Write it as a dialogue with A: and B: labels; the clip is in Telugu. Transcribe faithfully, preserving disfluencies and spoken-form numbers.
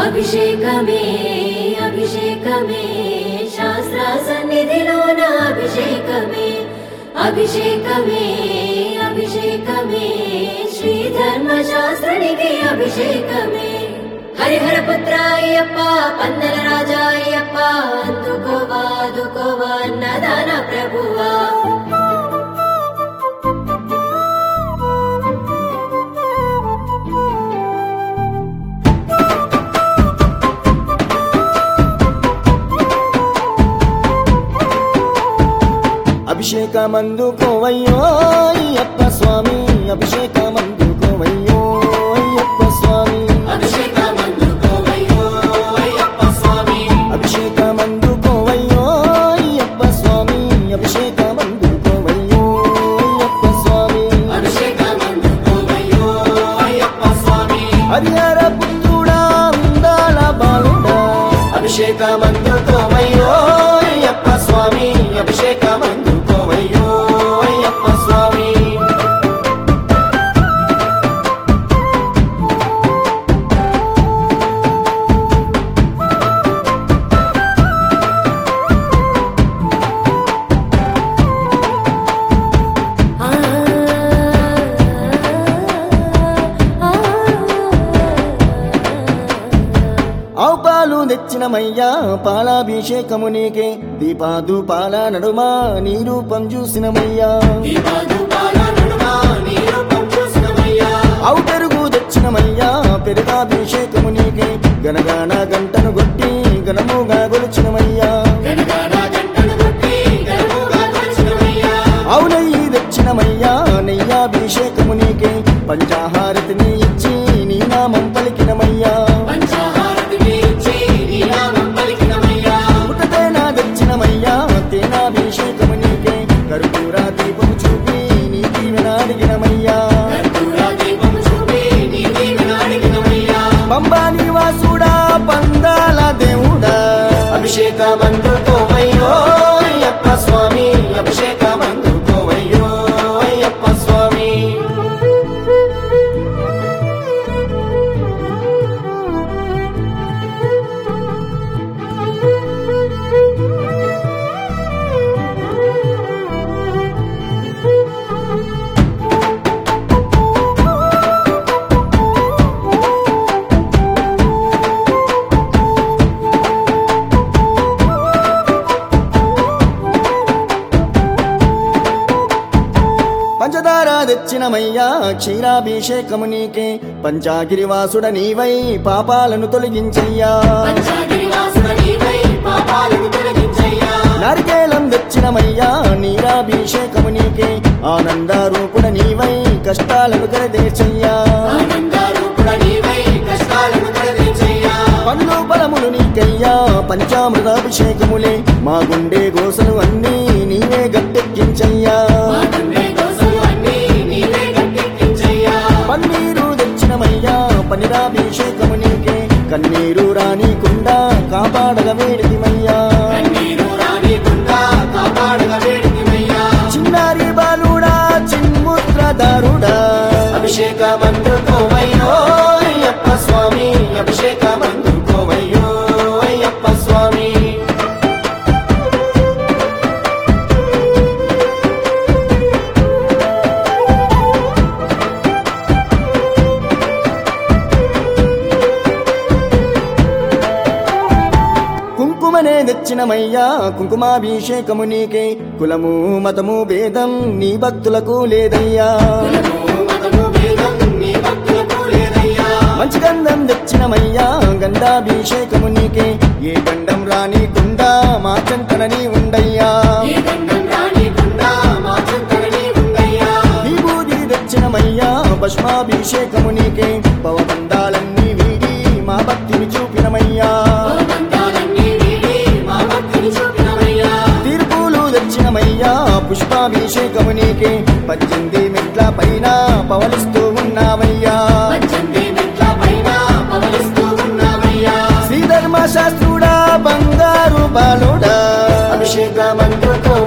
A: అభిషేకమే అభిషేకమే శాస్త్ర సన్నిధిలోన అభిషేకమే అభిషేకమే అభిషేకమే శ్రీ ధర్మశాస్త్రునికి అభిషేకమే హరిహర పుత్ర అయ్యప్ప పందల రాజా అయ్యప్ప అందుకోవా అందుకోవా అన్నదాన ప్రభువా
B: అభిషేకమందుకోవయ్యో అయ్యప్ప స్వామి అభిషేకమందుకోవయ్యో అయ్యప్ప స్వామి
A: అభిషేకమందుకోవయ్యో అయ్యప్ప స్వామి
B: అభిషేకమందుకోవయ్యో అయ్యప్ప స్వామి అభిషేకమందుకోవయ్యో అయ్యప్ప స్వామి
A: అభిషేకమందుకోవయ్యో అయ్యప్ప స్వామి
B: హరిహర పుత్రుడా అందాల బాలుడా
A: అభిషేకమందుకోవయ్యో అయ్యప్ప స్వామి అభిషేకమందుకోవయ్యో అయ్యప్ప స్వామి
B: ఆవు పాలు తెచ్చినమయ్యా పాలాభిషేకము నీకే దీపాదు పాల నడుమ నీ రూపం చూసినమయ్యా ఆవు పెరుగు తెచ్చినమయ్యా పెరుగాభిషేకము నీకే గనగాన గంటను కొట్టి గనముగా గొలిచినమయ్యా ఆవు నెయ్యి తెచ్చినమయ్యా నెయ్యాభిషేకము నీకే పంచాహారతిని ఇచ్చి నీ నామం పలికినమయ్యా పుట్టతేనా తెచ్చినమయ్యా తేనాభిషేకము నీకే కర్పూర దీపము చూపి నీ దీవెన అడిగినమయ్యా పంబా నివాసుడా పందాల దేవుడా
A: అభిషేకమందుకోవయ్యో అయ్యప్ప స్వామి అభిషేకమందుకోవయ్యో అయ్యప్ప స్వామి
B: పంచదార తెచ్చినమయ్యా క్షీరాభిషేకము నీకే పంచాగిరివాసుడ నీవై పాపాలను తొలగించయ్యా నారికేలం తెచ్చినమయ్యా నీరాభిషేకము నీకే ఆనంద రూపుడ నీవై కష్టాలను కరదేశయ్యా పన్ను బలములు నీకయ్యా పంచామృతాభిషేకములే మా గుండె గోసలు అన్నీ నీవే గట్టెక్కించయ్యా పన్నీరు తెచ్చినమయ్యా పనిరాభిషేకము నీకే కన్నీరు రానికుండా కాపాడగ వేడిమయ్యా చిన్నారి బాలుడా చిన్ముద్రదారుడా
A: అభిషేకమందుకోవయ్యో అయ్యప్ప స్వామి అభిషేకమందుకోవయ్యో అయ్యప్ప స్వామి
B: కుంకుమనే తెచ్చినమయ్యా కుంకుమాభిషేకము నీకే కులము మతము భేదం నీ భక్తులకు లేదయ్యా మంచి గంధం తెచ్చినమయ్యా గంధాభిషేకము నీకే ఏ గండం రానికుండా మా చెంతనని ఉండయ్యా విభూది తెచ్చినమయ్యా భస్మాభిషేకము నీకే పవబంధాలన్నీ వీడి మా భక్తిని చూపినమయ్యా తీర్పులు తెచ్చినమయ్యా పుష్పాభిషేకము నీకే పద్దెనిమిది మెట్ల పైన పవలిస్తూ ఉన్నావయ్యా శ్రీధర్మ శాస్త్రుడా బంగారు బాలుడా
A: అభిషేకమందుకో